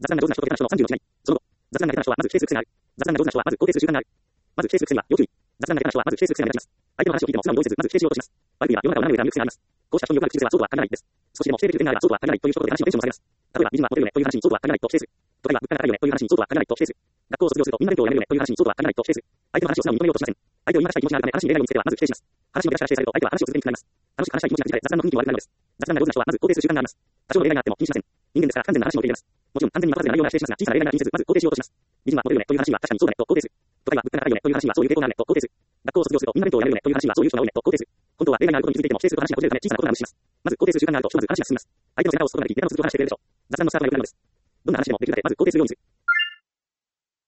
雑談が上手な人と下手な人の30の違い。その後、雑談が下手な人はまず否定する癖がある。雑談が上手な人はまず肯定する習慣がある。まず否定する癖には要注意。雑談が下手な人はまず否定する癖が目立ちます。相手の話を聞いても素直に同意せず、まず否定しようとします。悪意には世の中を斜め上から見る癖があります。こうした人によくある口癖はそうとは限らないです。少しでも否定できる点があればそうとは限らないという一言で話のテンションを下げます。例えば、美人はモテるよねという話にそうとは限らないと否定する。都会は物価が高いよねという話にそうとは限らないと否定する。学校を卒業するとみんな勉強をやめるよねという話にそうとは限らないと否定する。相手の話を素直に認めようとしません。相手を言い渡したい気持ちがあるため話に入れないようにつけてはまず否定します。話の出だしから否定されると相手は話を続けにくくなります。楽しく話したい気持ちが出て雑談の雰囲気も悪くなるのです。雑談が上手な人はまず肯定する習慣があります。多少の例外があっても気にしません。人間ですから完全な話も受け入れます。もちろん完全に任せて内容が否定しますが、小さな例外が気にせずまず肯定しようとします。美人はモテるよねという話には確かにそうだねと肯定する。都会は物価が高いよねという話にはそういう傾向があるねと肯定する。学校を卒業するとみんな勉強をやめるよねという話にはそういう人が多いねと肯定する。本当は例外があることに気づいていても否定すると話がこじれるため小さなことが無視します。まず肯定する習慣があるとひとまず話が進みます。相手の背中を押すことができ、ネタの続きを話してくれるでしょう。雑談のスタートが良くなるのです。どんな話でもできるだけまず肯定するようにする。